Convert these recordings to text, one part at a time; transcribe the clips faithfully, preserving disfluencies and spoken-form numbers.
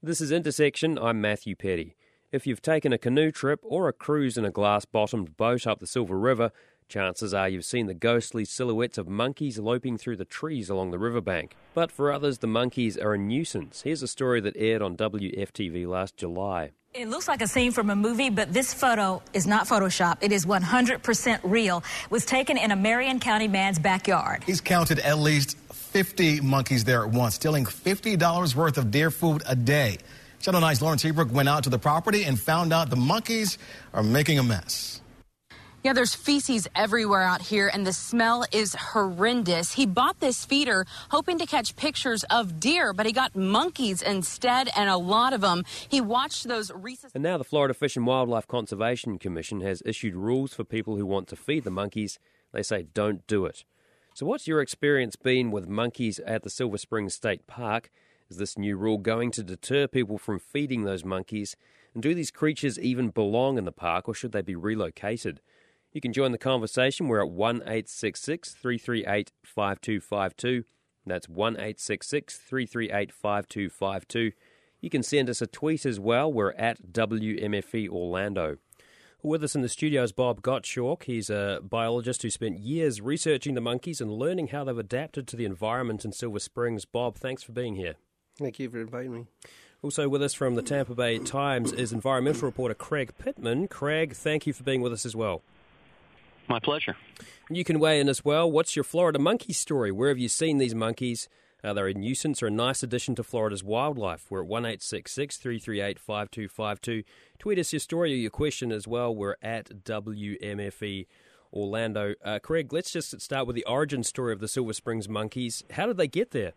This is Intersection. I'm Matthew Petty. If you've taken a canoe trip or a cruise in a glass-bottomed boat up the Silver River, chances are you've seen the ghostly silhouettes of monkeys loping through the trees along the riverbank. But for others, the monkeys are a nuisance. Here's a story that aired on W F T V last July. It looks like a scene from a movie, but this photo is not Photoshop. It is one hundred percent real. It was taken in a Marion County man's backyard. He's counted at least fifty monkeys there at once, stealing fifty dollars worth of deer food a day. Channel nine's Lawrence Hebrook went out to the property and found out the monkeys are making a mess. Yeah, there's feces everywhere out here, and the smell is horrendous. He bought this feeder hoping to catch pictures of deer, but he got monkeys instead, and a lot of them. He watched those rhesus... And now the Florida Fish and Wildlife Conservation Commission has issued rules for people who want to feed the monkeys. They say don't do it. So what's your experience been with monkeys at the Silver Springs State Park? Is this new rule going to deter people from feeding those monkeys? And do these creatures even belong in the park, or should they be relocated? You can join the conversation. We're at one eight six six, three three eight, five two five two. That's one eight six six, three three eight, five two five two. You can send us a tweet as well. We're at W M F E Orlando. With us in the studio is Bob Gottschalk. He's a biologist who spent years researching the monkeys and learning how they've adapted to the environment in Silver Springs. Bob, thanks for being here. Thank you for inviting me. Also with us from the Tampa Bay Times is environmental reporter Craig Pittman. Craig, thank you for being with us as well. My pleasure. You can weigh in as well. What's your Florida monkey story? Where have you seen these monkeys? Are they a nuisance or a nice addition to Florida's wildlife? We're at one eight six six, three three eight, five two five two. Tweet us your story or your question as well. We're at W M F E Orlando. Uh, Craig, let's just start with the origin story of the Silver Springs monkeys. How did they get there?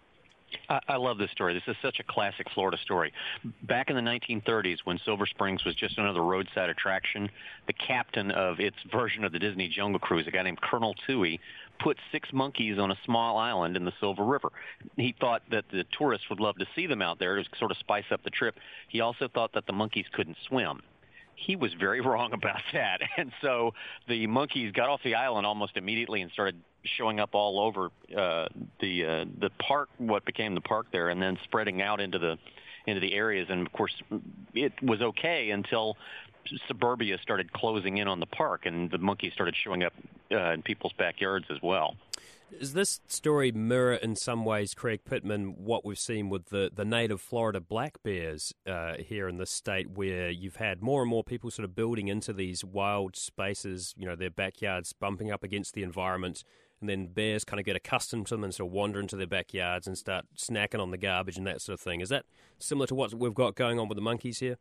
I, I love this story. This is such a classic Florida story. Back in the nineteen thirties, when Silver Springs was just another roadside attraction, the captain of its version of the Disney Jungle Cruise, a guy named Colonel Toohey, put six monkeys on a small island in the Silver River. He thought that the tourists would love to see them out there to sort of spice up the trip. He also thought that the monkeys couldn't swim. He was very wrong about that. And so the monkeys got off the island almost immediately and started showing up all over uh, the uh, the park, what became the park there, and then spreading out into the into the areas. And, of course, it was okay until suburbia started closing in on the park, and the monkeys started showing up uh, in people's backyards as well. Does this story mirror in some ways, Craig Pittman, what we've seen with the, the native Florida black bears uh, here in this state, where you've had more and more people sort of building into these wild spaces, you know, their backyards bumping up against the environment, and then bears kind of get accustomed to them and sort of wander into their backyards and start snacking on the garbage and that sort of thing. Is that similar to what we've got going on with the monkeys here?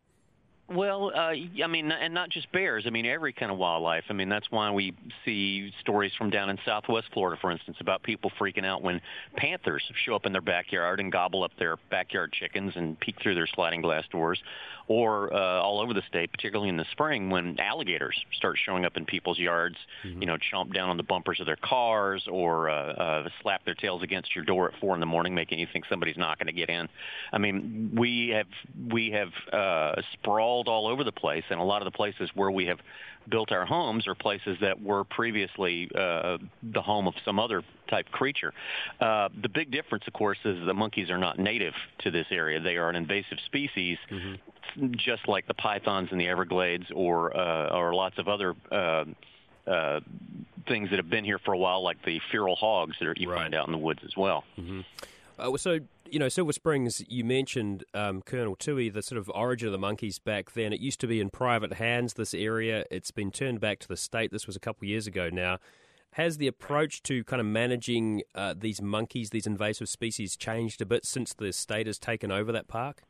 Well, uh, I mean, and not just bears. I mean, every kind of wildlife. I mean, that's why we see stories from down in southwest Florida, for instance, about people freaking out when panthers show up in their backyard and gobble up their backyard chickens and peek through their sliding glass doors, or uh, all over the state, particularly in the spring, when alligators start showing up in people's yards, mm-hmm. you know, chomp down on the bumpers of their cars, or uh, uh, slap their tails against your door at four in the morning, making you think somebody's not going to get in. I mean, we have we have uh, sprawled all over the place, and a lot of the places where we have built our homes are places that were previously uh, the home of some other type creature. Uh, the big difference, of course, is the monkeys are not native to this area. They are an invasive species, mm-hmm. just like the pythons in the Everglades or uh, or lots of other uh, uh, things that have been here for a while, like the feral hogs that are, you right. find out in the woods as well. Mm-hmm. Uh, so, you know, Silver Springs, you mentioned um, Colonel Toohey, the sort of origin of the monkeys back then. It used to be in private hands, this area. It's been turned back to the state. This was a couple of years ago now. Has the approach to kind of managing uh, these monkeys, these invasive species, changed a bit since the state has taken over that park?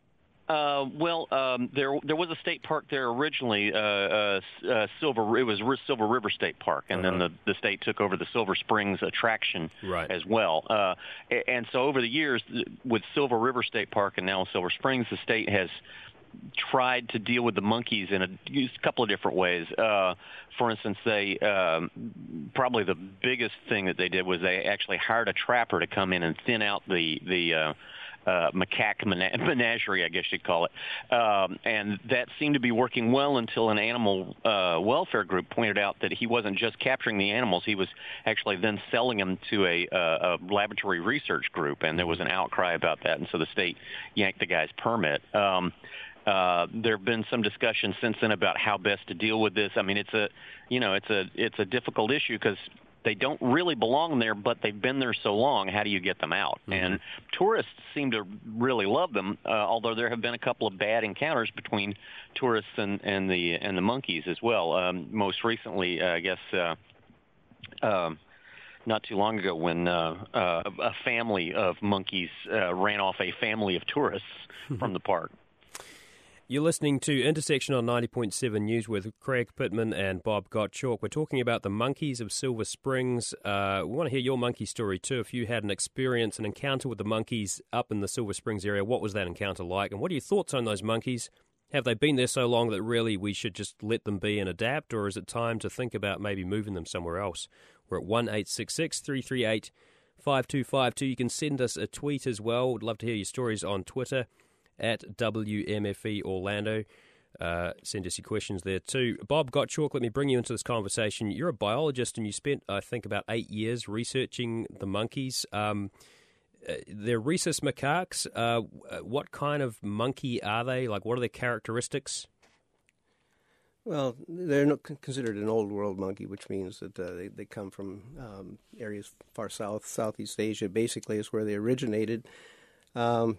Uh, well, um, there there was a state park there originally, uh, uh, uh, Silver. It was Silver River State Park, and uh-huh. then the, the state took over the Silver Springs attraction right. as well. Uh, and so over the years, with Silver River State Park and now Silver Springs, the state has tried to deal with the monkeys in a, a couple of different ways. Uh, for instance, they um, probably the biggest thing that they did was they actually hired a trapper to come in and thin out the the. Uh, uh, macaque mena- menagerie, I guess you'd call it. Um, and that seemed to be working well until an animal uh, welfare group pointed out that he wasn't just capturing the animals, he was actually then selling them to a, uh, a laboratory research group, and there was an outcry about that, and so the state yanked the guy's permit. Um, Uh, there have been some discussion since then about how best to deal with this. I mean, it's a, you know, it's a it's a difficult issue because they don't really belong there, but they've been there so long. How do you get them out? Mm-hmm. And tourists seem to really love them, uh, although there have been a couple of bad encounters between tourists and, and the and the monkeys as well. Um, most recently, uh, I guess. Uh, um, Not too long ago, when uh, uh, a family of monkeys uh, ran off a family of tourists from the park. You're listening to Intersection on ninety point seven News with Craig Pittman and Bob Gottschalk. We're talking about the monkeys of Silver Springs. Uh, we want to hear your monkey story too. If you had an experience, an encounter with the monkeys up in the Silver Springs area, what was that encounter like? And what are your thoughts on those monkeys? Have they been there so long that really we should just let them be and adapt, or is it time to think about maybe moving them somewhere else? We're at one eight six six, three three eight, five two five two. You can send us a tweet as well. We'd love to hear your stories on Twitter at W M F E Orlando. Uh, send us your questions there too. Bob Gottschalk, let me bring you into this conversation. You're a biologist and you spent, I think, about eight years researching the monkeys. Um, uh, they're rhesus macaques. Uh, what kind of monkey are they? Like, what are their characteristics? Well, they're not considered an old world monkey, which means that uh, they, they come from um, areas far south, Southeast Asia, basically is where they originated. Um,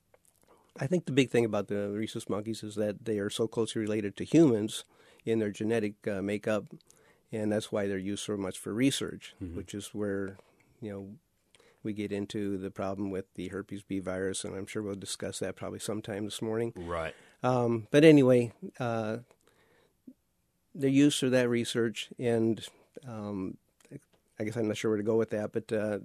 I think the big thing about the rhesus monkeys is that they are so closely related to humans in their genetic uh, makeup, and that's why they're used so much for research, mm-hmm. which is where, you know, we get into the problem with the herpes B virus, and I'm sure we'll discuss that probably sometime this morning. Right. Um, but anyway, uh, they're used for that research, and um, I guess I'm not sure where to go with that, but uh,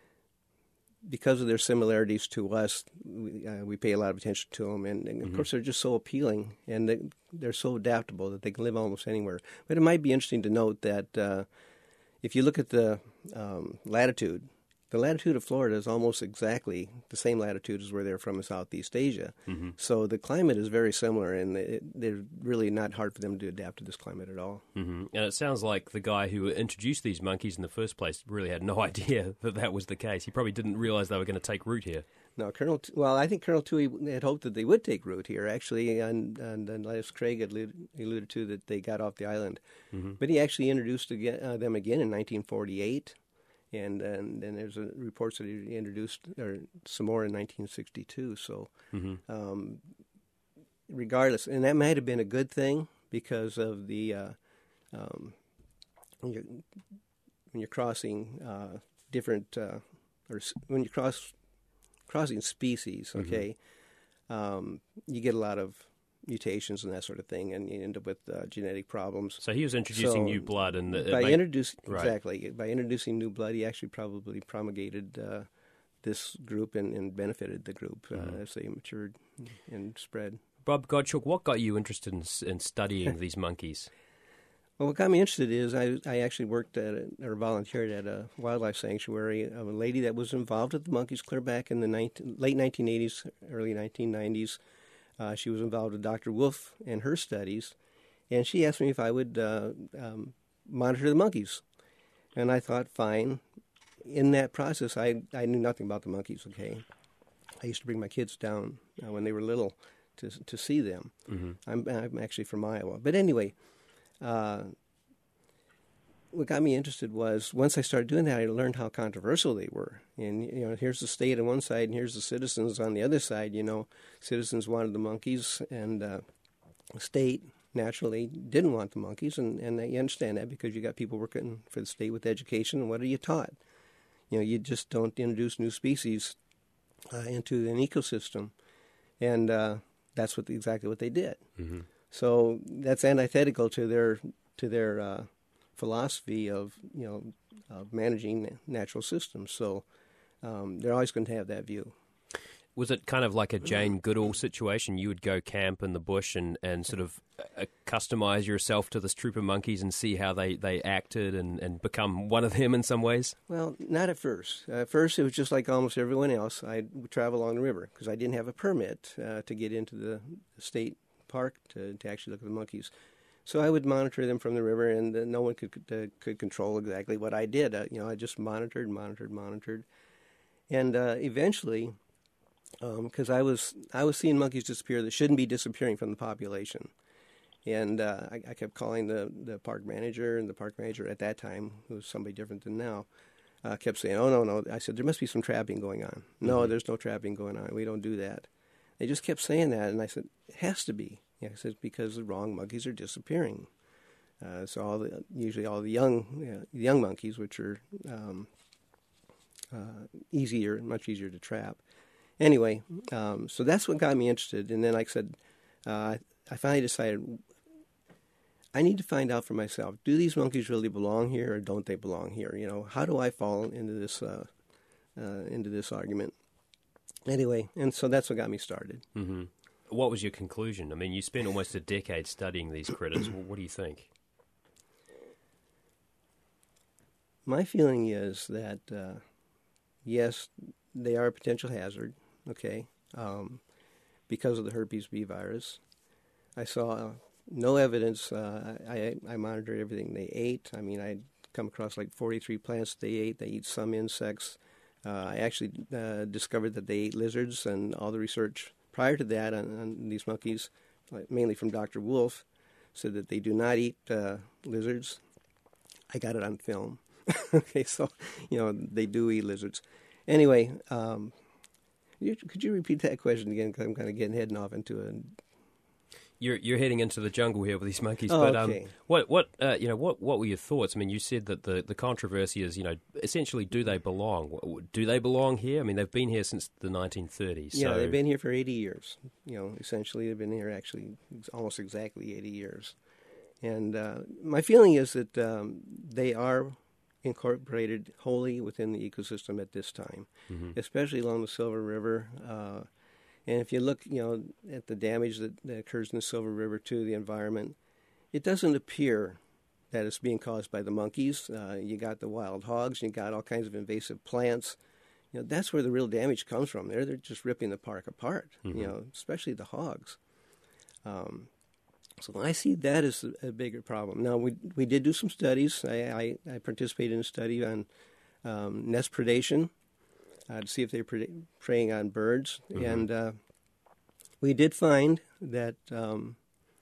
because of their similarities to us, we, uh, we pay a lot of attention to them, and, and of mm-hmm. course they're just so appealing, and they, they're so adaptable that they can live almost anywhere. But it might be interesting to note that uh, if you look at the um, latitude, the latitude of Florida is almost exactly the same latitude as where they're from in Southeast Asia. Mm-hmm. So the climate is very similar, and it, they're really not hard for them to adapt to this climate at all. Mm-hmm. And it sounds like the guy who introduced these monkeys in the first place really had no idea that that was the case. He probably didn't realize they were going to take root here. No, Colonel. Well, I think Colonel Toohey had hoped that they would take root here, actually, and, and, and as Craig had alluded, alluded to, that they got off the island. Mm-hmm. But he actually introduced again, uh, them again in nineteen forty-eight. And and then there's a, reports that he introduced or some more in nineteen sixty-two. So, mm-hmm. um, regardless, and that might have been a good thing because of the uh, um, when you're when you're crossing uh, different uh, or when you cross crossing species, okay, mm-hmm. um, you get a lot of mutations and that sort of thing, and you end up with uh, genetic problems. So he was introducing so new blood, and the, by made... introducing right. exactly by introducing new blood, he actually probably promulgated uh, this group and, and benefited the group uh, mm-hmm. as they matured and spread. Bob Gottschalk, what got you interested in, in studying these monkeys? Well, what got me interested is I, I actually worked at a, or volunteered at a wildlife sanctuary of a lady that was involved with the monkeys clear back in the nineteen, late nineteen eighties, early nineteen nineties. Uh, she was involved with Doctor Wolf and her studies, and she asked me if I would uh, um, monitor the monkeys. And I thought, fine. In that process, I, I knew nothing about the monkeys, okay? I used to bring my kids down uh, when they were little to to see them. Mm-hmm. I'm, I'm actually from Iowa. But anyway, uh, what got me interested was once I started doing that, I learned how controversial they were. And, you know, here's the state on one side and here's the citizens on the other side. You know, citizens wanted the monkeys, and uh, the state naturally didn't want the monkeys. And, and you understand that because you got people working for the state with education. And what are you taught? You know, you just don't introduce new species uh, into an ecosystem. And uh, that's what exactly what they did. Mm-hmm. So that's antithetical to their to their uh, philosophy of, you know, of managing natural systems. So um, they're always going to have that view. Was it kind of like a Jane Goodall situation? You would go camp in the bush and, and sort of uh, customize yourself to this troop of monkeys and see how they, they acted and, and become one of them in some ways? Well, not at first. At first, it was just like almost everyone else. I'd travel along the river because I didn't have a permit uh, to get into the state park to, to actually look at the monkeys. So I would monitor them from the river, and uh, no one could uh, could control exactly what I did. Uh, you know, I just monitored, monitored, monitored, and uh, eventually, because um, I was I was seeing monkeys disappear that shouldn't be disappearing from the population, and uh, I, I kept calling the, the park manager, and the park manager at that time, who was somebody different than now, uh, kept saying, "Oh no, no!" I said, "There must be some trapping going on." Mm-hmm. No, there's no trapping going on. We don't do that. They just kept saying that, and I said, "It has to be." Yeah, I said, because the wrong monkeys are disappearing. Uh, so all the, usually all the young you know, young monkeys, which are um, uh, easier, much easier to trap. Anyway, um, so that's what got me interested. And then, like I said, uh, I finally decided I need to find out for myself: do these monkeys really belong here, or don't they belong here? You know, how do I fall into this uh, uh, into this argument? Anyway, and so that's what got me started. Mm-hmm. What was your conclusion? I mean, you spent almost a decade studying these critters. What do you think? My feeling is that, uh, yes, they are a potential hazard, okay, um, because of the herpes B virus. I saw uh, no evidence. Uh, I, I monitored everything they ate. I mean, I'd come across like forty-three plants they ate. They eat some insects. Uh, I actually uh, discovered that they ate lizards, and all the research prior to that on, on these monkeys, mainly from Doctor Wolf, said that they do not eat uh, lizards. I got it on film. Okay, so, you know, they do eat lizards. Anyway, um, you, could you repeat that question again? Because I'm kind of getting heading off into a... You're you're heading into the jungle here with these monkeys, oh, but okay. um, what what uh, you know what what were your thoughts? I mean, you said that the, the controversy is, you know, essentially, do they belong? Do they belong here? I mean, they've been here since the nineteen thirties. Yeah, so... they've been here for eighty years. You know, essentially, they've been here actually almost exactly eighty years. And uh, my feeling is that um, they are incorporated wholly within the ecosystem at this time, mm-hmm. especially along the Silver River. Uh, And if you look, you know, at the damage that, that occurs in the Silver River to the environment, it doesn't appear that it's being caused by the monkeys. Uh, you got the wild hogs, you got all kinds of invasive plants. You know, that's where the real damage comes from. They're they're just ripping the park apart. Mm-hmm. You know, especially the hogs. Um, so I see that as a, a bigger problem. Now we we did do some studies. I I, I participated in a study on um, nest predation. Uh, to see if they were preying on birds. Mm-hmm. And uh, we did find that um,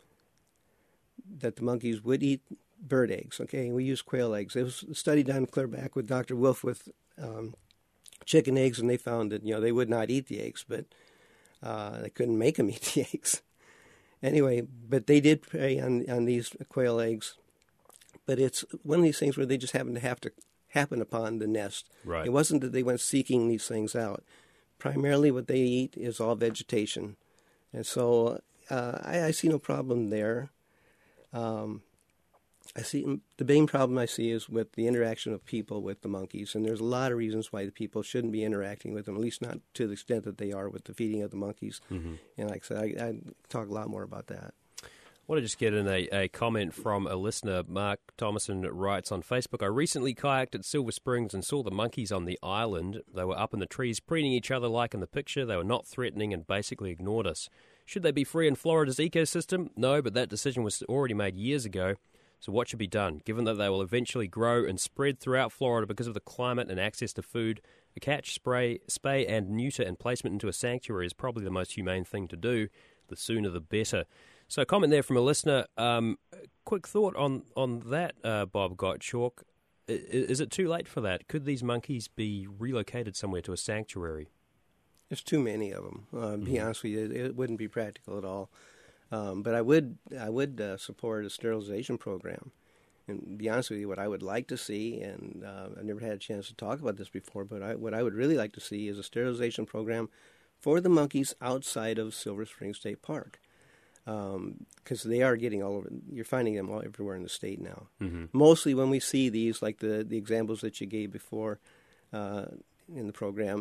that the monkeys would eat bird eggs, okay? We used quail eggs. There was a study done clear back with Doctor Wolf with um, chicken eggs, and they found that, you know, they would not eat the eggs, but uh, they couldn't make them eat the eggs. Anyway, but they did prey on, on these quail eggs. But it's one of these things where they just happen to have to happen upon the nest. Right. It wasn't that they went seeking these things out. Primarily what they eat is all vegetation. And so uh, I, I see no problem there. Um, I see the main problem I see is with the interaction of people with the monkeys. And there's a lot of reasons why the people shouldn't be interacting with them, at least not to the extent that they are with the feeding of the monkeys. Mm-hmm. And like I said, I, I talk a lot more about that. I want to just get in a, a comment from a listener. Mark Thomason writes on Facebook, I recently kayaked at Silver Springs and saw the monkeys on the island. They were up in the trees, preening each other like in the picture. They were not threatening and basically ignored us. Should they be free in Florida's ecosystem? No, but that decision was already made years ago. So what should be done? Given that they will eventually grow and spread throughout Florida because of the climate and access to food, a catch, spray, spay and neuter and placement into a sanctuary is probably the most humane thing to do. The sooner the better. So a comment there from a listener. Um, quick thought on, on that, uh, Bob Gottschalk. Is, is it too late for that? Could these monkeys be relocated somewhere to a sanctuary? There's too many of them. Uh, to be mm-hmm. honest with you, it, it wouldn't be practical at all. Um, but I would I would uh, support a sterilization program. And to be honest with you, what I would like to see, and uh, I've never had a chance to talk about this before, but I, what I would really like to see is a sterilization program for the monkeys outside of Silver Spring State Park. Because um, they are getting all over. You're finding them all everywhere in the state now. Mm-hmm. Mostly when we see these, like the, the examples that you gave before uh, in the program,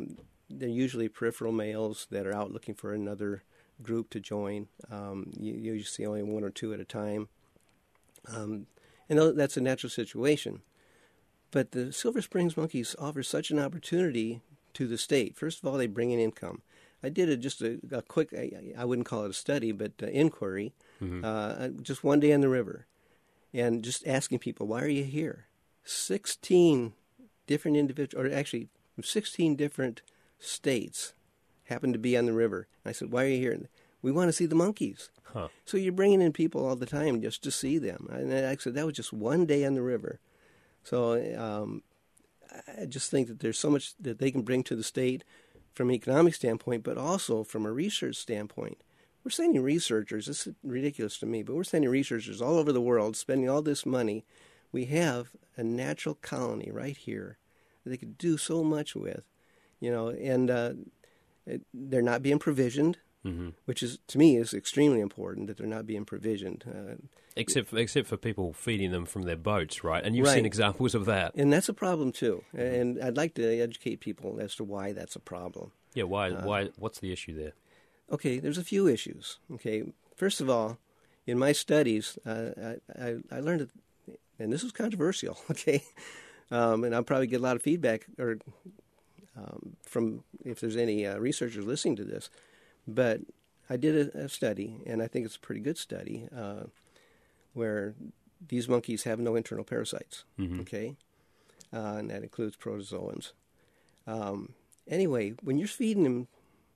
they're usually peripheral males that are out looking for another group to join. Um, you, you usually see only one or two at a time. Um, and that's a natural situation. But the Silver Springs monkeys offer such an opportunity to the state. First of all, they bring in income. I did a, just a, a quick, I, I wouldn't call it a study, but uh, inquiry, mm-hmm. uh, just one day on the river, and just asking people, why are you here? sixteen different individuals, or actually from sixteen different states happened to be on the river. And I said, why are you here? We want to see the monkeys. Huh. So you're bringing in people all the time just to see them. And I said, that was just one day on the river. So um, I just think that there's so much that they can bring to the state from an economic standpoint, but also from a research standpoint. We're sending researchers, this is ridiculous to me, but we're sending researchers all over the world, spending all this money. We have a natural colony right here that they could do so much with, you know, and uh, it, they're not being provisioned. Mm-hmm. Which is, to me, is extremely important that they're not being provisioned. Uh, except, for, except for people feeding them from their boats, right? And you've right. seen examples of that. And that's a problem, too. Mm-hmm. And I'd like to educate people as to why that's a problem. Yeah, why? Uh, why? What's the issue there? Okay, there's a few issues. Okay, first of all, in my studies, uh, I, I, I learned, that, and this is controversial, okay, um, and I'll probably get a lot of feedback or um, from if there's any uh, researchers listening to this. But I did a, a study, and I think it's a pretty good study, uh, where these monkeys have no internal parasites, mm-hmm. okay? Uh, and that includes protozoans. Um, anyway, when you're feeding them,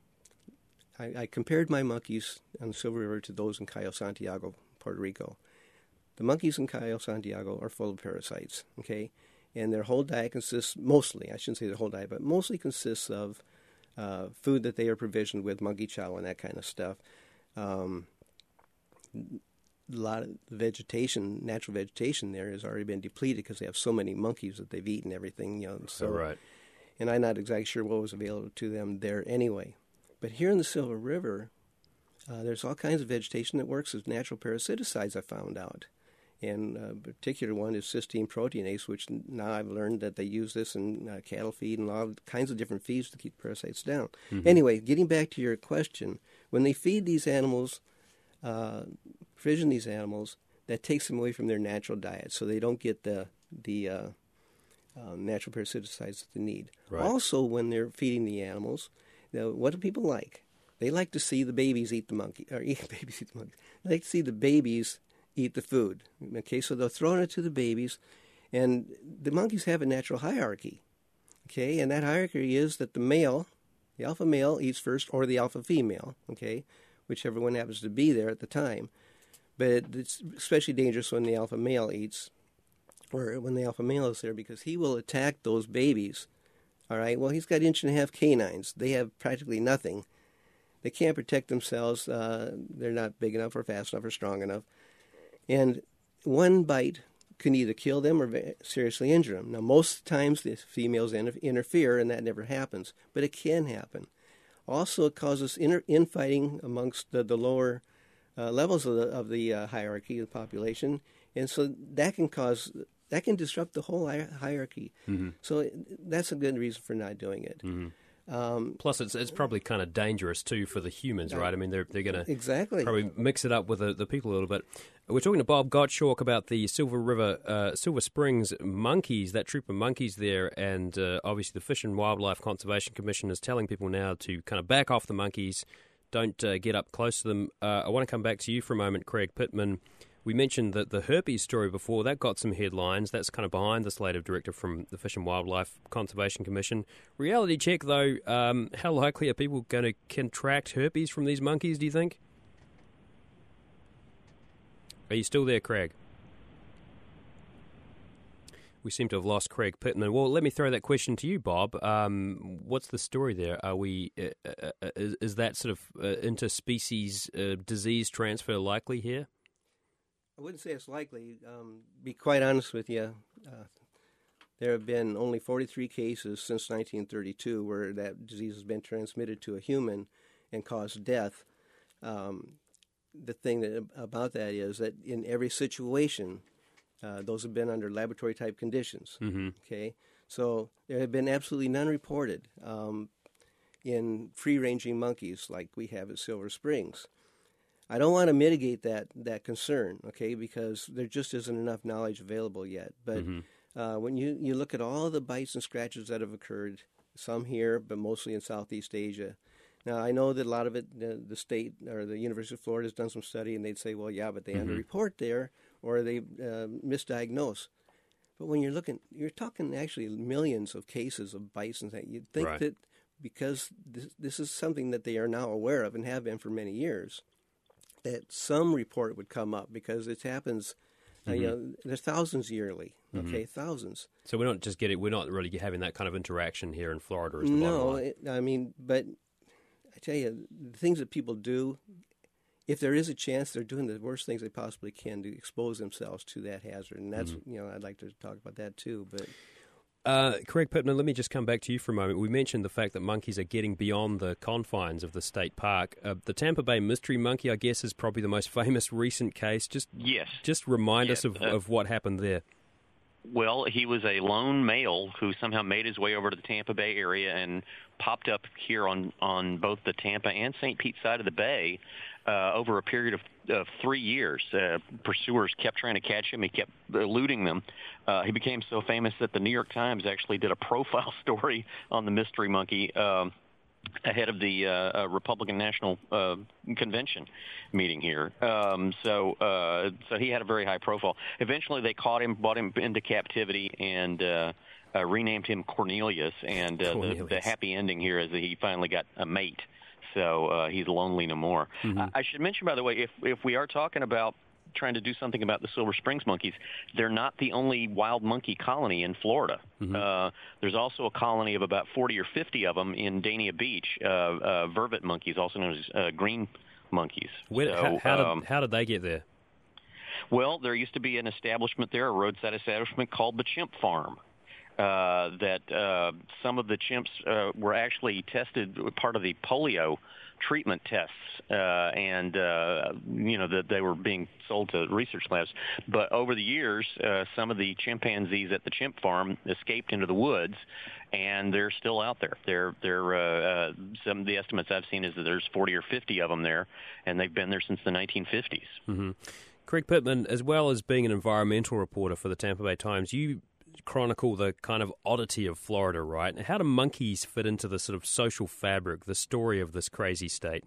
I, I compared my monkeys on the Silver River to those in Cayo Santiago, Puerto Rico. The monkeys in Cayo Santiago are full of parasites, okay? And their whole diet consists, mostly, I shouldn't say their whole diet, but mostly consists of Uh, food that they are provisioned with, monkey chow and that kind of stuff. Um, a lot of vegetation, natural vegetation there has already been depleted because they have so many monkeys that they've eaten everything. You know, so, oh, right. And I'm not exactly sure what was available to them there anyway. But here in the Silver River, uh, there's all kinds of vegetation that works as natural parasiticides, I found out. And a particular one is cysteine proteinase, which now I've learned that they use this in uh, cattle feed and all kinds of different feeds to keep parasites down. Mm-hmm. Anyway, getting back to your question, when they feed these animals, uh, provision these animals, that takes them away from their natural diet, so they don't get the the uh, uh, natural parasiticides that they need. Right. Also, when they're feeding the animals, now, what do people like? They like to see the babies eat the monkey, or eat babies eat the monkeys. They like to see the babies eat the food. Okay, so they're throwing it to the babies, and the monkeys have a natural hierarchy. Okay, and that hierarchy is that the male, the alpha male, eats first, or the alpha female. Okay, whichever one happens to be there at the time. But it's especially dangerous when the alpha male eats, or when the alpha male is there, because he will attack those babies. All right, well, he's got inch and a half canines. They have practically nothing. They can't protect themselves. Uh, they're not big enough or fast enough or strong enough. And one bite can either kill them or seriously injure them. Now, most times the females interfere, and that never happens, but it can happen. Also, it causes inter- infighting amongst the, the lower uh, levels of the, of the uh, hierarchy of the population, and so that can cause that can disrupt the whole hi- hierarchy. Mm-hmm. So that's a good reason for not doing it. Mm-hmm. Um, Plus, it's it's probably kind of dangerous too for the humans, right? I mean, they're they're going to exactly probably mix it up with the, the people a little bit. We're talking to Bob Gottschalk about the Silver River, uh, Silver Springs monkeys, that troop of monkeys there, and uh, obviously the Fish and Wildlife Conservation Commission is telling people now to kind of back off the monkeys, don't uh, get up close to them. Uh, I want to come back to you for a moment, Craig Pittman. We mentioned that the herpes story before, that got some headlines. That's kind of behind this legislative director from the Fish and Wildlife Conservation Commission. Reality check, though, um, how likely are people going to contract herpes from these monkeys, do you think? Are you still there, Craig? We seem to have lost Craig Pittman. Well, let me throw that question to you, Bob. Um, what's the story there? Are we uh, uh, is, is that sort of uh, interspecies uh, disease transfer likely here? I wouldn't say it's likely. Um, be quite honest with you, uh, there have been only forty-three cases since nineteen thirty-two where that disease has been transmitted to a human and caused death. Um, the thing that, about that is that in every situation, uh, those have been under laboratory-type conditions. Mm-hmm. Okay, so there have been absolutely none reported. Um, in free-ranging monkeys like we have at Silver Springs. I don't want to mitigate that that concern, okay, because there just isn't enough knowledge available yet. But mm-hmm. uh, when you, you look at all the bites and scratches that have occurred, some here, but mostly in Southeast Asia. Now, I know that a lot of it, the, the state or the University of Florida has done some study, and they'd say, well, yeah, but they mm-hmm. underreport there, or they uh, misdiagnose. But when you're looking, you're talking actually millions of cases of bites and things. You'd think right. that because this, this is something that they are now aware of and have been for many years, that some report would come up because it happens. Mm-hmm. Uh, you know, there's thousands yearly. Okay, mm-hmm. thousands. So we're not just getting, we're not really having that kind of interaction here in Florida. Is the no, it, I mean, but I tell you, the things that people do, if there is a chance, they're doing the worst things they possibly can to expose themselves to that hazard, and that's mm-hmm. you know, I'd like to talk about that too, but. Uh, Craig Pittman, let me just come back to you for a moment. We mentioned the fact that monkeys are getting beyond the confines of the state park. Uh, the Tampa Bay mystery monkey, I guess, is probably the most famous recent case. Just yes. Just remind yes. us of, uh, of what happened there. Well, he was a lone male who somehow made his way over to the Tampa Bay area and popped up here on, on both the Tampa and Saint Pete side of the bay uh, over a period of, of three years. Uh, pursuers kept trying to catch him. He kept eluding them. Uh, he became so famous that the New York Times actually did a profile story on the mystery monkey um, ahead of the uh, uh, Republican National uh, Convention meeting here. Um, so uh, so he had a very high profile. Eventually they caught him, brought him into captivity, and uh, uh, renamed him Cornelius. And uh, Cornelius. The, the happy ending here is that he finally got a mate. So uh, he's lonely no more. Mm-hmm. I, I should mention, by the way, if if we are talking about trying to do something about the Silver Springs monkeys, they're not the only wild monkey colony in Florida. Mm-hmm. Uh, there's also a colony of about forty or fifty of them in Dania Beach, uh, uh, vervet monkeys, also known as uh, green monkeys. Where, so, how, how, um, did, how did they get there? Well, there used to be an establishment there, a roadside establishment called the Chimp Farm. Uh, that uh, some of the chimps uh, were actually tested, part of the polio treatment tests, uh, and uh, you know that they were being sold to research labs. But over the years, uh, some of the chimpanzees at the chimp farm escaped into the woods, and they're still out there. They're they're uh, uh, some of the estimates I've seen is that there's forty or fifty of them there, and they've been there since the nineteen fifties. Mm-hmm. Craig Pittman, as well as being an environmental reporter for the Tampa Bay Times, you chronicle the kind of oddity of Florida, right? How do monkeys fit into the sort of social fabric, the story of this crazy state?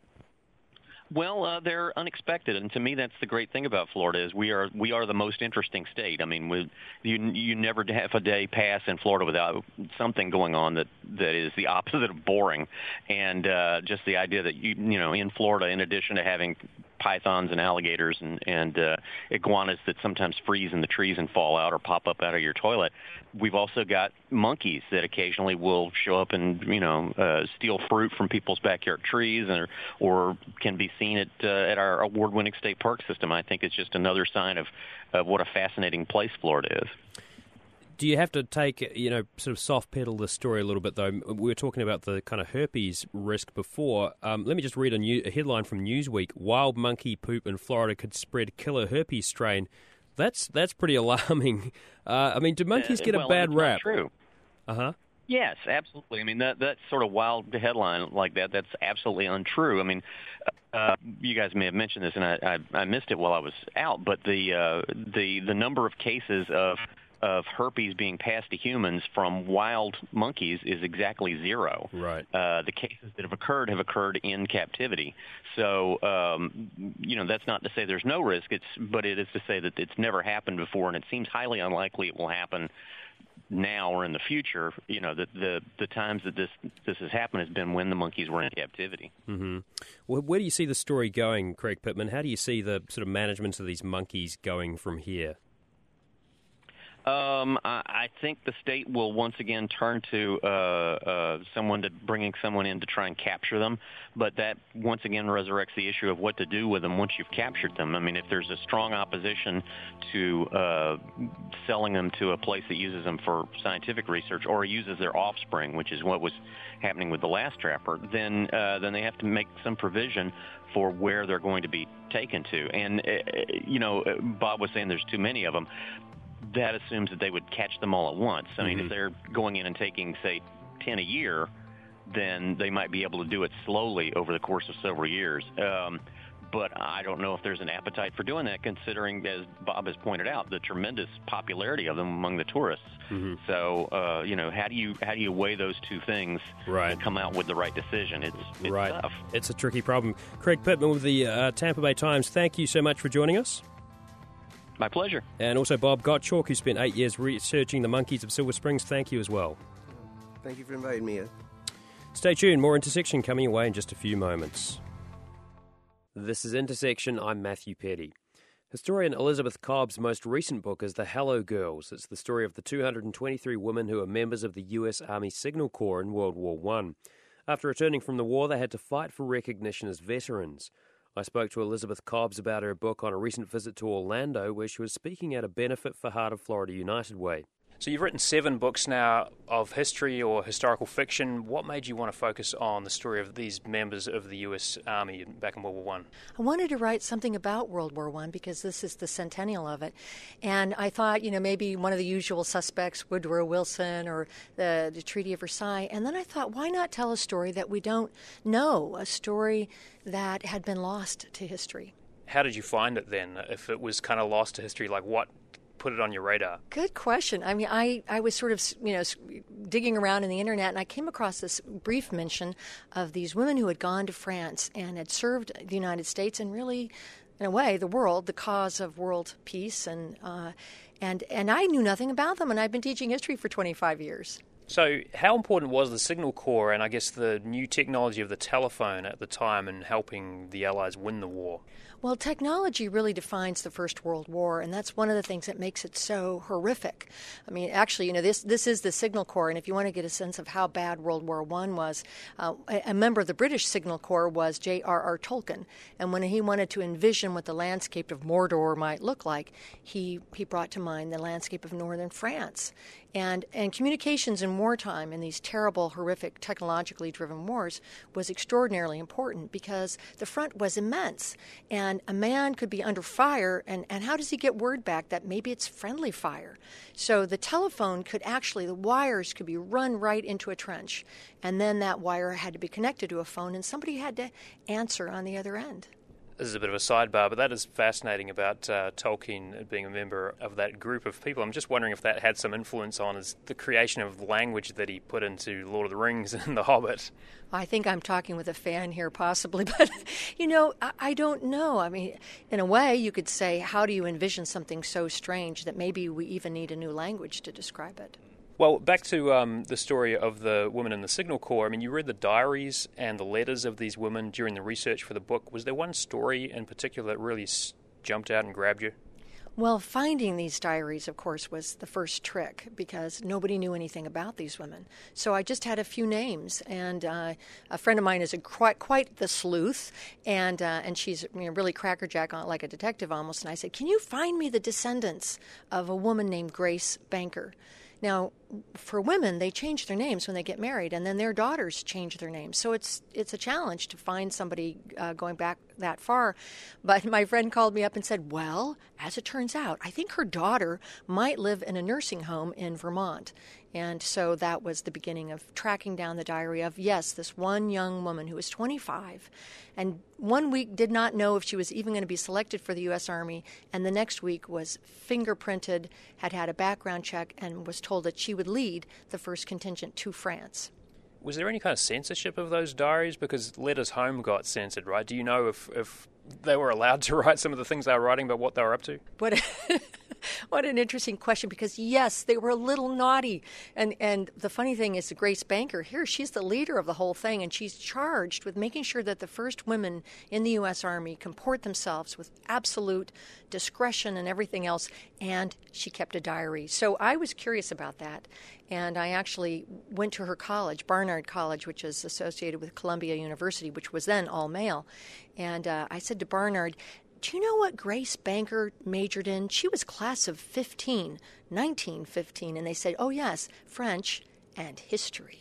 Well, uh, they're unexpected, and to me, that's the great thing about Florida is we are we are the most interesting state. I mean, we, you you never have a day pass in Florida without something going on that, that is the opposite of boring, and uh, just the idea that you you know in Florida, in addition to having pythons and alligators and, and uh, iguanas that sometimes freeze in the trees and fall out or pop up out of your toilet, we've also got monkeys that occasionally will show up and, you know, uh, steal fruit from people's backyard trees or, or can be seen at uh, at our award-winning state park system. I think it's just another sign of, of what a fascinating place Florida is. Do you have to take, you know, sort of soft pedal the story a little bit, though? We were talking about the kind of herpes risk before. Um, let me just read a, new, a headline from Newsweek. Wild monkey poop in Florida could spread killer herpes strain. That's that's pretty alarming. Uh, I mean, do monkeys get uh, well, a bad it's rap? Not true. Uh-huh. Yes, absolutely. I mean, that that sort of wild headline like that, that's absolutely untrue. I mean, uh, you guys may have mentioned this, and I, I, I missed it while I was out, but the uh, the the number of cases of of herpes being passed to humans from wild monkeys is exactly zero. Right. Uh, the cases that have occurred have occurred in captivity. So, um, you know, that's not to say there's no risk, It's but it is to say that it's never happened before, and it seems highly unlikely it will happen now or in the future. You know, the the, the times that this this has happened has been when the monkeys were in captivity. Mm-hmm. Well, where do you see the story going, Craig Pittman? How do you see the sort of management of these monkeys going from here? Um, I, I think the state will once again turn to uh, uh, someone to bringing someone in to try and capture them, but that once again resurrects the issue of what to do with them once you've captured them. I mean, if there's a strong opposition to uh, selling them to a place that uses them for scientific research or uses their offspring, which is what was happening with the last trapper, then uh, then they have to make some provision for where they're going to be taken to. And uh, you know, Bob was saying there's too many of them. That assumes that they would catch them all at once. I mean, mm-hmm. if they're going in and taking, say, ten a year, then they might be able to do it slowly over the course of several years. Um, But I don't know if there's an appetite for doing that, considering, as Bob has pointed out, the tremendous popularity of them among the tourists. Mm-hmm. So, uh, you know, how do you how do you weigh those two things right. and come out with the right decision? It's, it's right. tough. It's a tricky problem. Craig Pittman with the uh, Tampa Bay Times, thank you so much for joining us. My pleasure. And also Bob Gottschalk, who spent eight years researching the monkeys of Silver Springs. Thank you as well. Thank you for inviting me. Stay tuned. More Intersection coming away in just a few moments. This is Intersection. I'm Matthew Petty. Historian Elizabeth Cobb's most recent book is The Hello Girls. It's the story of the two hundred twenty-three women who were members of the U S Army Signal Corps in World War One. After returning from the war, they had to fight for recognition as veterans. I spoke to Elizabeth Cobbs about her book on a recent visit to Orlando, where she was speaking at a benefit for Heart of Florida United Way. So you've written seven books now of history or historical fiction. What made you want to focus on the story of these members of the U S Army back in World War One? I wanted to write something about World War One because this is the centennial of it. And I thought, you know, maybe one of the usual suspects, Woodrow Wilson or the, the Treaty of Versailles. And then I thought, why not tell a story that we don't know, a story that had been lost to history? How did you find it then, if it was kind of lost to history? Like what put it on your radar? Good question. I mean, I, I was sort of, you know, digging around in the internet, and I came across this brief mention of these women who had gone to France and had served the United States and really, in a way, the world, the cause of world peace. And uh, and and I knew nothing about them, and I've been teaching history for twenty-five years. So how important was the Signal Corps and I guess the new technology of the telephone at the time in helping the Allies win the war? Well, technology really defines the First World War, and that's one of the things that makes it so horrific. I mean, actually, you know, this this is the Signal Corps, and if you want to get a sense of how bad World War One was, uh, a, a member of the British Signal Corps was J R R Tolkien, and when he wanted to envision what the landscape of Mordor might look like, he, he brought to mind the landscape of northern France. And and communications in wartime, in these terrible, horrific, technologically driven wars, was extraordinarily important because the front was immense. And a man could be under fire, and, and how does he get word back that maybe it's friendly fire? So the telephone could actually, the wires could be run right into a trench. And then that wire had to be connected to a phone, and somebody had to answer on the other end. This is a bit of a sidebar, but that is fascinating about uh, Tolkien being a member of that group of people. I'm just wondering if that had some influence on his, the creation of language that he put into Lord of the Rings and The Hobbit. I think I'm talking with a fan here, possibly, but, you know, I, I don't know. I mean, in a way, you could say, how do you envision something so strange that maybe we even need a new language to describe it? Well, back to um, the story of the women in the Signal Corps. I mean, you read the diaries and the letters of these women during the research for the book. Was there one story in particular that really s- jumped out and grabbed you? Well, finding these diaries, of course, was the first trick because nobody knew anything about these women. So I just had a few names, and uh, a friend of mine is a quite, quite the sleuth, and uh, and she's you know, really crackerjack, on, like a detective almost. And I said, can you find me the descendants of a woman named Grace Banker? Now, for women, they change their names when they get married, and then their daughters change their names. So it's it's a challenge to find somebody uh, going back that far. But my friend called me up and said, well, as it turns out, I think her daughter might live in a nursing home in Vermont. And so that was the beginning of tracking down the diary of, yes, this one young woman who was twenty-five, and one week did not know if she was even going to be selected for the U S Army, and the next week was fingerprinted, had had a background check, and was told that she would lead the first contingent to France. Was there any kind of censorship of those diaries? Because letters home got censored, right? Do you know if, if they were allowed to write some of the things they were writing about what they were up to? What a, what an interesting question, because, yes, they were a little naughty. And and the funny thing is, the Grace Banker here, she's the leader of the whole thing, and she's charged with making sure that the first women in the U S Army comport themselves with absolute discretion and everything else, and she kept a diary. So I was curious about that, and I actually went to her college, Barnard College, which is associated with Columbia University, which was then all male, and uh, I said to Barnard, do you know what Grace Banker majored in? She was class of fifteen, nineteen fifteen, and they said, oh yes, French and history.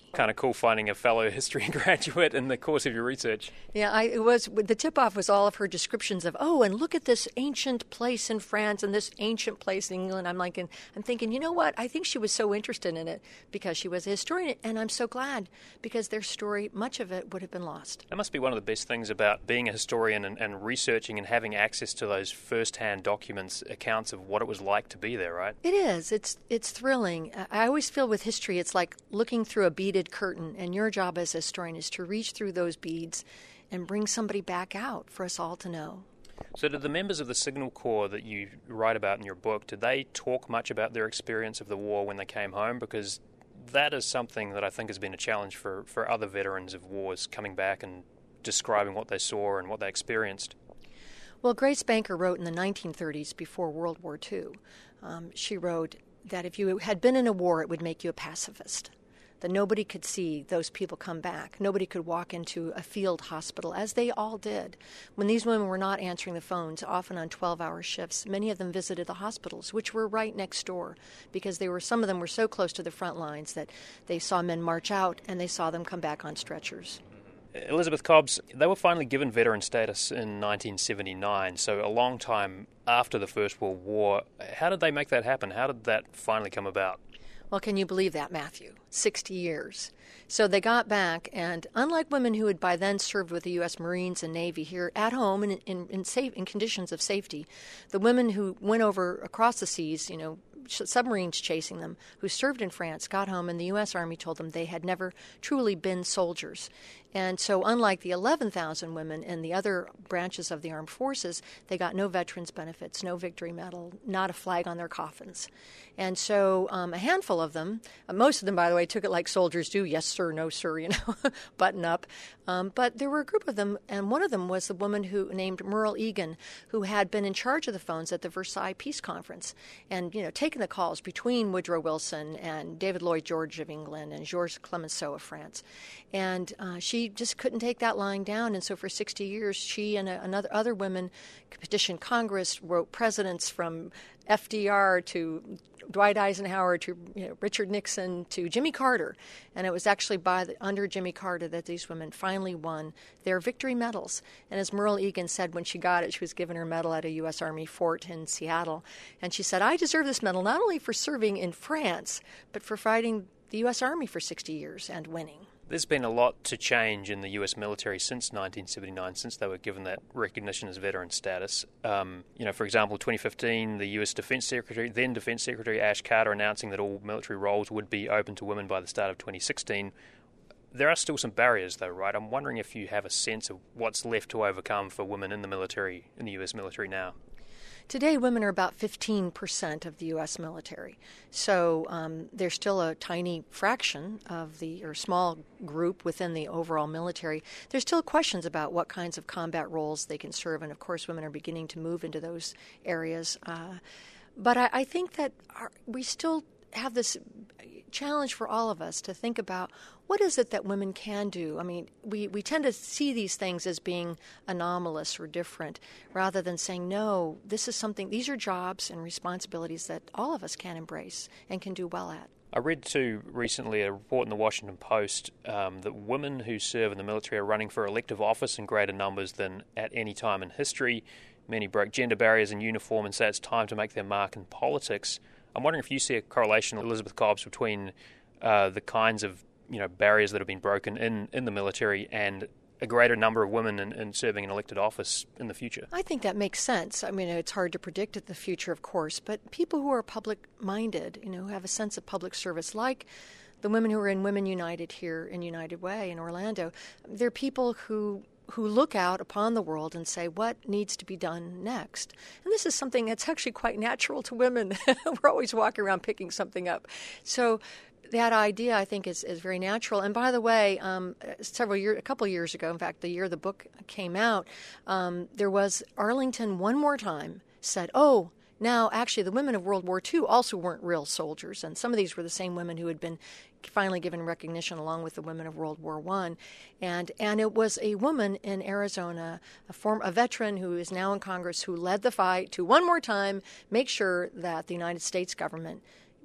Kind of cool finding a fellow history graduate in the course of your research. Yeah, I, it was the tip-off was all of her descriptions of, oh, and look at this ancient place in France and this ancient place in England. I'm like, and I'm thinking, you know what? I think she was so interested in it because she was a historian, and I'm so glad because their story, much of it would have been lost. That must be one of the best things about being a historian and, and researching and having access to those first-hand documents, accounts of what it was like to be there, right? It is. It's it's thrilling. I always feel with history, it's like looking through a beaded curtain, and your job as a historian is to reach through those beads and bring somebody back out for us all to know. So did the members of the Signal Corps that you write about in your book, did they talk much about their experience of the war when they came home? Because that is something that I think has been a challenge for, for other veterans of wars coming back and describing what they saw and what they experienced. Well, Grace Banker wrote in the nineteen thirties, before World War Two, um, she wrote that if you had been in a war, it would make you a pacifist. That nobody could see those people come back. Nobody could walk into a field hospital, as they all did. When these women were not answering the phones, often on twelve-hour shifts, many of them visited the hospitals, which were right next door, because they were some of them were so close to the front lines that they saw men march out and they saw them come back on stretchers. Elizabeth Cobbs, they were finally given veteran status in nineteen seventy-nine, so a long time after the First World War. How did they make that happen? How did that finally come about? Well, can you believe that, Matthew? sixty years. So they got back, and unlike women who had by then served with the U S Marines and Navy here at home in, in, in, safe, in conditions of safety, the women who went over across the seas, you know, submarines chasing them, who served in France, got home, and the U S Army told them they had never truly been soldiers. And so unlike the eleven thousand women in the other branches of the armed forces, they got no veterans benefits, no victory medal, not a flag on their coffins. And so um, a handful of them, uh, most of them, by the way, took it like soldiers do, yes, sir, no, sir, you know, button up. Um, but there were a group of them, and one of them was the woman who named Merle Egan, who had been in charge of the phones at the Versailles Peace Conference and, you know, taken the calls between Woodrow Wilson and David Lloyd George of England and Georges Clemenceau of France. And uh, she just couldn't take that lying down, and so for sixty years, she and a, another other women petitioned Congress, wrote presidents from F D R to Dwight Eisenhower to you know, Richard Nixon to Jimmy Carter, and it was actually by the, under Jimmy Carter that these women finally won their victory medals. And as Merle Egan said when she got it, she was given her medal at a U S Army fort in Seattle, and she said, "I deserve this medal not only for serving in France, but for fighting the U S Army for sixty years and winning." There's been a lot to change in the U S military since nineteen seventy-nine, since they were given that recognition as veteran status. Um, you know, for example, twenty fifteen, the U S Defense Secretary, then Defense Secretary Ash Carter, announcing that all military roles would be open to women by the start of twenty sixteen. There are still some barriers, though, right? I'm wondering if you have a sense of what's left to overcome for women in the military, in the U S military now. Today, women are about fifteen percent of the U S military. So um, they're still a tiny fraction of the, or small group within the overall military. There's still questions about what kinds of combat roles they can serve, and of course, women are beginning to move into those areas. Uh, but I, I think that our, we still have this challenge for all of us to think about what is it that women can do. I mean, we, we tend to see these things as being anomalous or different rather than saying, no, this is something, these are jobs and responsibilities that all of us can embrace and can do well at. I read, too, recently a report in the Washington Post um, that women who serve in the military are running for elective office in greater numbers than at any time in history. Many broke gender barriers in uniform and say it's time to make their mark in politics. I'm wondering if you see a correlation, Elizabeth Cobbs, between uh, the kinds of you know barriers that have been broken in, in the military and a greater number of women in, in serving in elected office in the future. I think that makes sense. I mean, it's hard to predict at the future, of course, but people who are public-minded, you know, who have a sense of public service, like the women who are in Women United here in United Way in Orlando, they're people who who look out upon the world and say, what needs to be done next? And this is something that's actually quite natural to women. We're always walking around picking something up. So that idea, I think, is, is very natural. And by the way, um, several years, a couple of years ago, in fact, the year the book came out, um, there was Arlington one more time said, oh, now, actually, the women of World War Two also weren't real soldiers, and some of these were the same women who had been finally given recognition along with the women of World War One. And and it was a woman in Arizona, a form a veteran who is now in Congress, who led the fight to one more time make sure that the United States government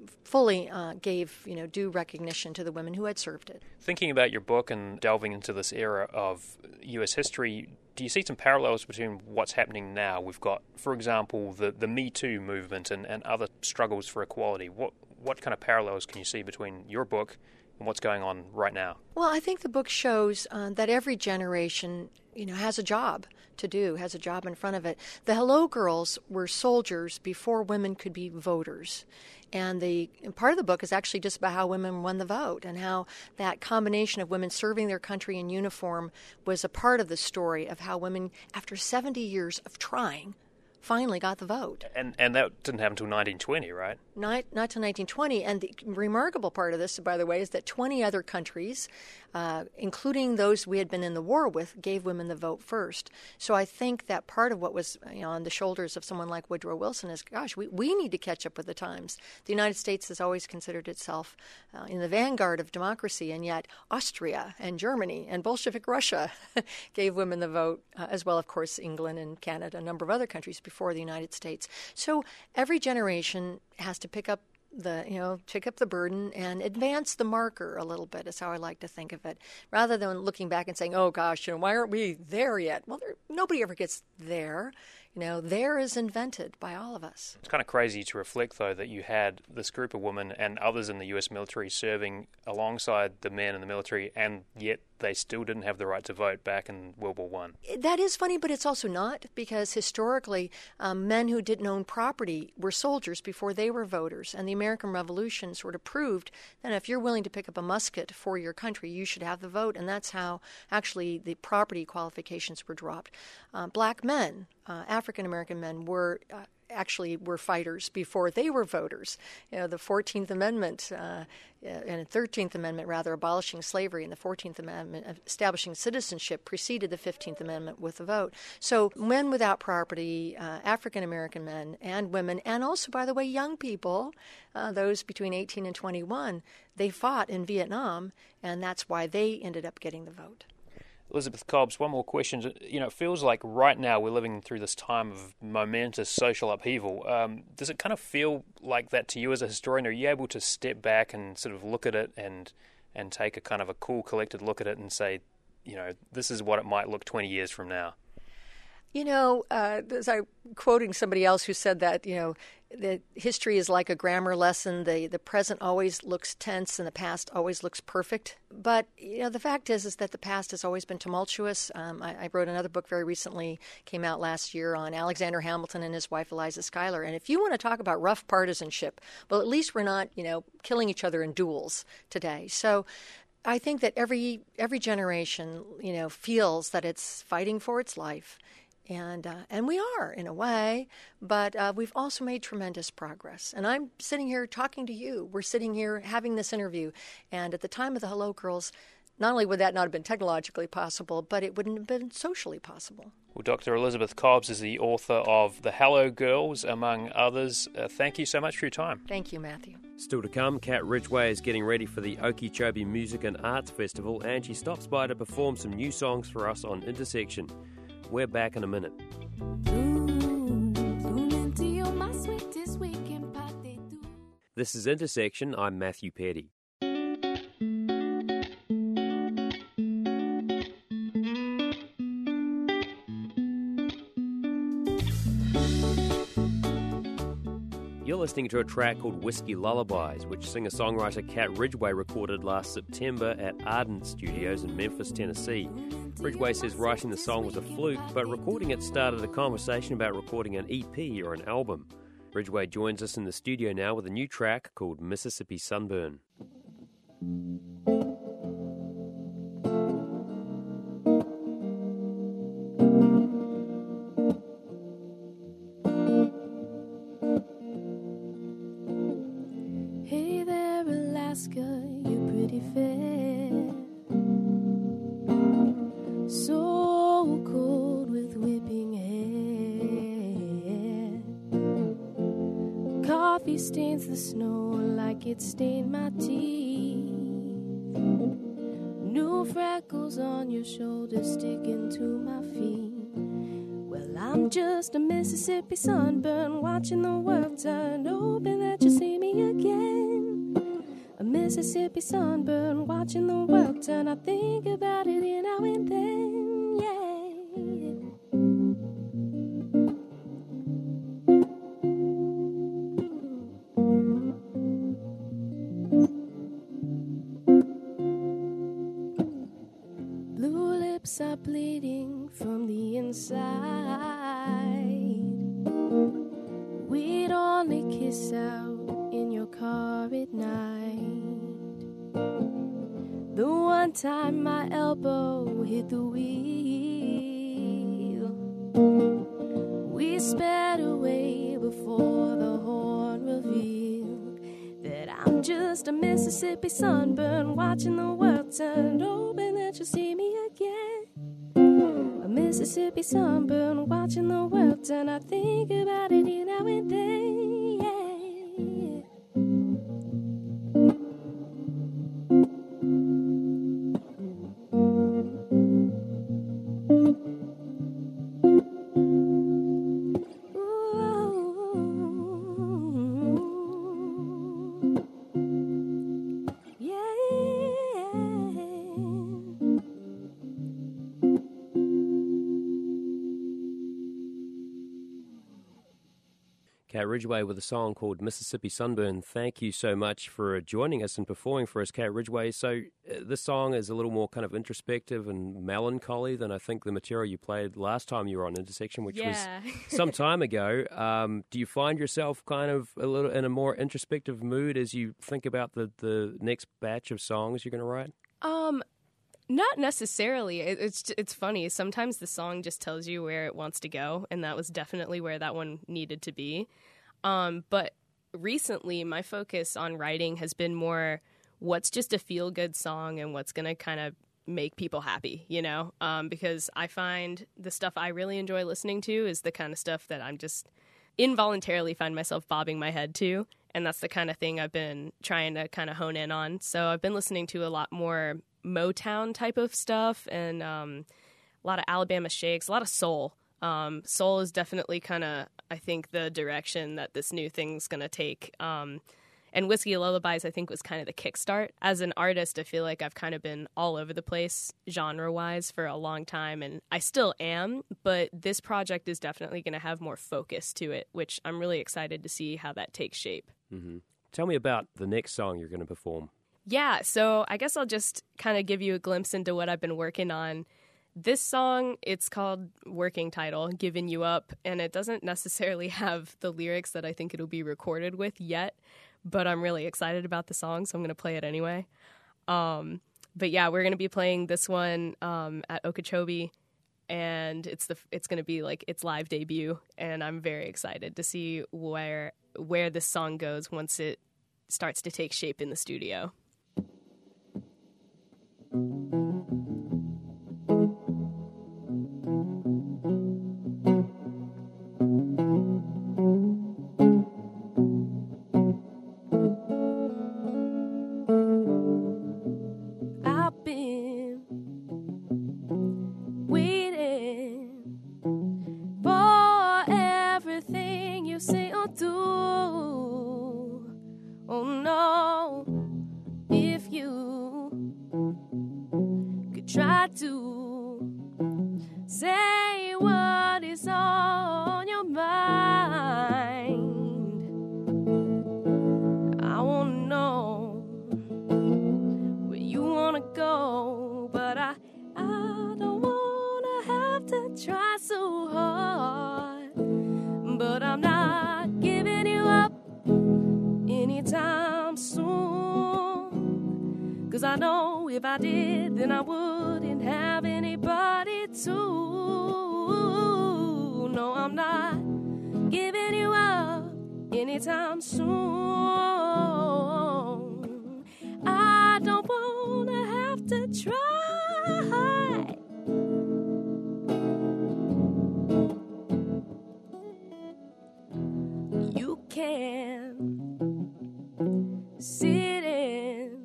fully uh, gave, you know, due recognition to the women who had served it. Thinking about your book and delving into this era of U S history, do you see some parallels between what's happening now? We've got, for example, the, the Me Too movement and, and other struggles for equality. What what kind of parallels can you see between your book and what's going on right now? Well, I think the book shows uh, that every generation, you know, has a job to do, has a job in front of it. The Hello Girls were soldiers before women could be voters. And the and part of the book is actually just about how women won the vote and how that combination of women serving their country in uniform was a part of the story of how women, after seventy years of trying, finally got the vote. And and that didn't happen until nineteen twenty, right? Not not till nineteen twenty. And the remarkable part of this, by the way, is that twenty other countries, uh, including those we had been in the war with, gave women the vote first. So I think that part of what was, you know, on the shoulders of someone like Woodrow Wilson is, gosh, we, we need to catch up with the times. The United States has always considered itself uh, in the vanguard of democracy, and yet Austria and Germany and Bolshevik Russia gave women the vote, uh, as well, of course, England and Canada, a number of other countries before the United States. So every generation has to pick up the, you know, pick up the burden and advance the marker a little bit is how I like to think of it, rather than looking back and saying, oh, gosh, you know, why aren't we there yet? Well, there, nobody ever gets there. You know, there is invented by all of us. It's kind of crazy to reflect, though, that you had this group of women and others in the U S military serving alongside the men in the military, and yet they still didn't have the right to vote back in World War One. That is funny, but it's also not, because historically, um, men who didn't own property were soldiers before they were voters, and the American Revolution sort of proved that if you're willing to pick up a musket for your country, you should have the vote, and that's how actually the property qualifications were dropped. Uh, black men, uh, African-American men, were uh, actually were fighters before they were voters. You know, the fourteenth Amendment uh, and the thirteenth Amendment, rather, abolishing slavery, and the fourteenth Amendment establishing citizenship preceded the fifteenth Amendment with the vote. So men without property, uh, African-American men and women, and also, by the way, young people, uh, those between eighteen and twenty-one, they fought in Vietnam, and that's why they ended up getting the vote. Elizabeth Cobbs, one more question. You know, it feels like right now we're living through this time of momentous social upheaval. Um, does it kind of feel like that to you as a historian? Are you able to step back and sort of look at it and and take a kind of a cool, collected look at it and say, you know, this is what it might look twenty years from now? You know, uh, as I quoting somebody else who said that, you know, that history is like a grammar lesson. The the present always looks tense and the past always looks perfect. But, you know, the fact is is that the past has always been tumultuous. Um, I, I wrote another book very recently, came out last year, on Alexander Hamilton and his wife Eliza Schuyler. And if you want to talk about rough partisanship, well, at least we're not, you know, killing each other in duels today. So I think that every every generation, you know, feels that it's fighting for its life. And uh, and we are, in a way, but uh, we've also made tremendous progress. And I'm sitting here talking to you. We're sitting here having this interview. And at the time of the Hello Girls, not only would that not have been technologically possible, but it wouldn't have been socially possible. Well, Doctor Elizabeth Cobbs is the author of The Hello Girls, among others. Uh, thank you so much for your time. Thank you, Matthew. Still to come, Kat Ridgway is getting ready for the Okeechobee Music and Arts Festival, and she stops by to perform some new songs for us on Intersection. We're back in a minute. This is Intersection. I'm Matthew Petty. You're listening to a track called Whiskey Lullabies, which singer-songwriter Kat Ridgway recorded last September at Ardent Studios in Memphis, Tennessee. Ridgway says writing the song was a fluke, but recording it started a conversation about recording an E P or an album. Ridgway joins us in the studio now with a new track called Mississippi Sunburn. Hey there, Alaska, you're pretty fair. So cold with whipping hair. Coffee stains the snow like it stained my teeth. New freckles on your shoulders sticking to my feet. Well, I I'm just a Mississippi sunburn watching the world turn, hoping that you see me again. A Mississippi sunburn watching the world turn. I think about it here now and then, yeah. Blue lips are bleeding from the inside. We'd only kiss out in your car at night. The one time my elbow hit the wheel, we sped away before the horn revealed that I'm just a Mississippi sunburn watching the world turn, hoping that you'll see me again. A Mississippi sunburn watching the world turn. I think about it here now and then, yeah. Kat Ridgway with a song called Mississippi Sunburn. Thank you so much for joining us and performing for us, Kat Ridgway. So uh, this song is a little more kind of introspective and melancholy than I think the material you played last time you were on Intersection, which yeah. was some time ago. Um, do you find yourself kind of a little in a more introspective mood as you think about the, the next batch of songs you're going to write? Um, not necessarily. It, it's it's funny. Sometimes the song just tells you where it wants to go, and that was definitely where that one needed to be. Um, but recently, my focus on writing has been more what's just a feel-good song and what's going to kind of make people happy, you know? Um, because I find the stuff I really enjoy listening to is the kind of stuff that I'm just involuntarily find myself bobbing my head to, and that's the kind of thing I've been trying to kind of hone in on. So I've been listening to a lot more Motown type of stuff and um, a lot of Alabama Shakes, a lot of soul. Um, soul is definitely kind of, I think, the direction that this new thing's going to take. Um, and Whiskey Lullabies, I think, was kind of the kickstart. As an artist, I feel like I've kind of been all over the place genre-wise for a long time, and I still am, but this project is definitely going to have more focus to it, which I'm really excited to see how that takes shape. Mm-hmm. Tell me about the next song you're going to perform. Yeah, so I guess I'll just kind of give you a glimpse into what I've been working on. This song, it's called Working Title, Giving You Up, and it doesn't necessarily have the lyrics that I think it'll be recorded with yet, but I'm really excited about the song, so I'm going to play it anyway. Um, but yeah, we're going to be playing this one um, at Okeechobee, and it's the it's going to be like its live debut, and I'm very excited to see where where this song goes once it starts to take shape in the studio. Try to say what is on your mind. I want to know where you want to go, but I, I don't want to have to try so hard. But I'm not giving you up anytime soon, 'cause I know if I did, then I wouldn't have anybody to. No, I'm not giving you up anytime soon. I don't want to have to try. You can sit in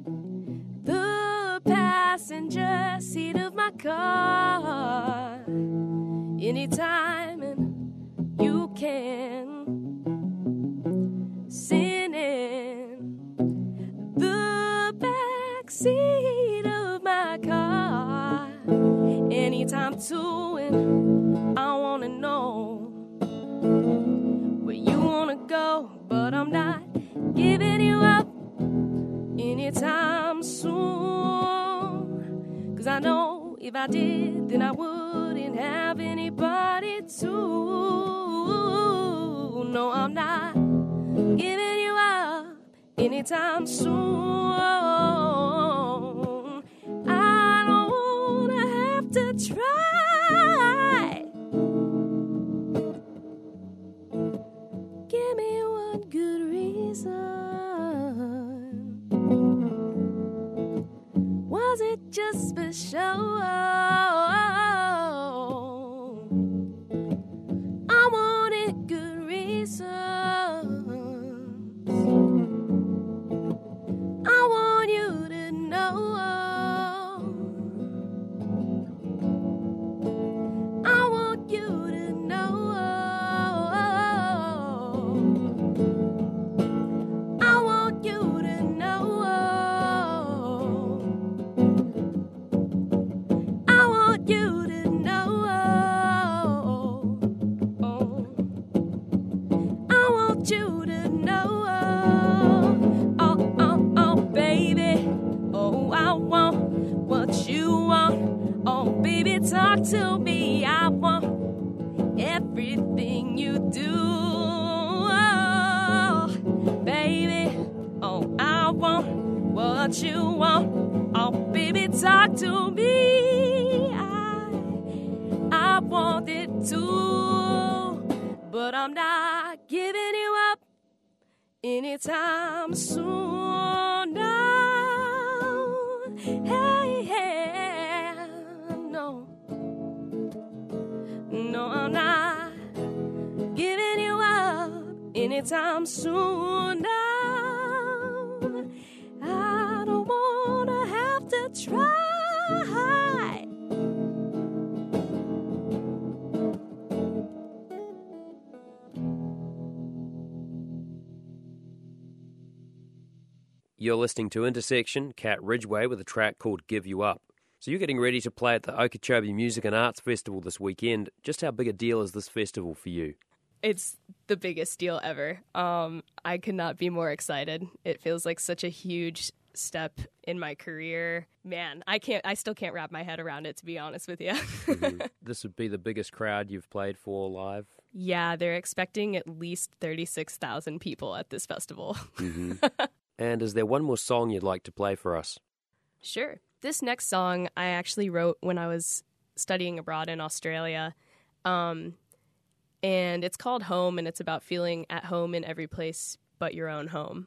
the passenger seat of my car anytime I wanna know where you wanna go, but I'm not giving you up anytime soon. Cause I know if I did, then I wouldn't have anybody to. No, I'm not giving you up anytime soon. I don't wanna have to try. Give me one good reason. Was it just for show? I wanted good reasons. I want you to know. I want you to know. I want you to know. I want you to know. I want you to know. Oh, oh, oh, baby. Oh, I want what you want. Oh, baby, talk to me. I want everything you do. Oh, baby. Oh, I want what you want. Oh, baby, talk to me. I, I want it too. But I'm not giving you up anytime soon. No. Hey, hey, no. No, I'm not giving you up anytime soon. No. I don't wanna have to try. You're listening to Intersection, Cat Ridgway, with a track called Give You Up. So you're getting ready to play at the Okeechobee Music and Arts Festival this weekend. Just how big a deal is this festival for you? It's the biggest deal ever. Um, I could not be more excited. It feels like such a huge step in my career. Man, I can't. I still can't wrap my head around it, to be honest with you. Mm-hmm. This would be the biggest crowd you've played for live? Yeah, they're expecting at least thirty-six thousand people at this festival. Mm-hmm. And is there one more song you'd like to play for us? Sure. This next song I actually wrote when I was studying abroad in Australia. Um, and it's called Home, and it's about feeling at home in every place but your own home.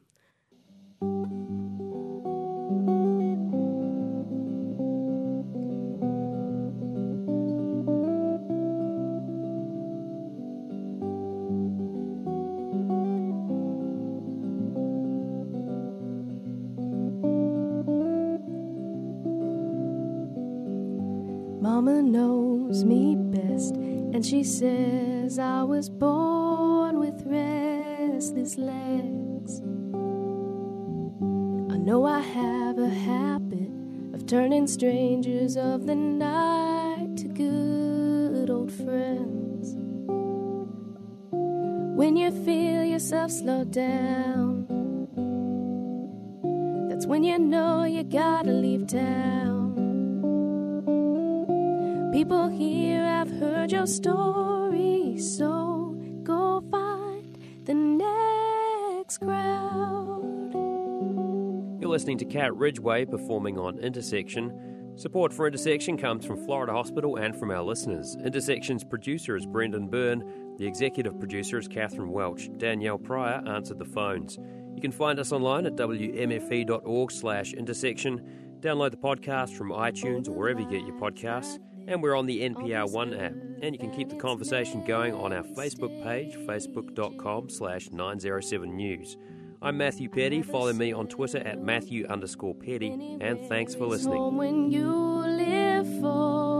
Mama knows me best, and she says I was born with restless legs. I know I have a habit of turning strangers of the night to good old friends. When you feel yourself slow down, that's when you know you gotta leave town. People here have heard your story, so go find the next crowd. You're listening to Cat Ridgway performing on Intersection. Support for Intersection comes from Florida Hospital and from our listeners. Intersection's producer is Brendan Byrne. The executive producer is Catherine Welch. Danielle Pryor answered the phones. You can find us online at w m f e dot org slash intersection. Download the podcast from iTunes or wherever you get your podcasts. And we're on the N P R One app. And you can keep the conversation going on our Facebook page, facebook.com slash 907news. I'm Matthew Petty. Follow me on Twitter at Matthew underscore Petty. And thanks for listening. When you live for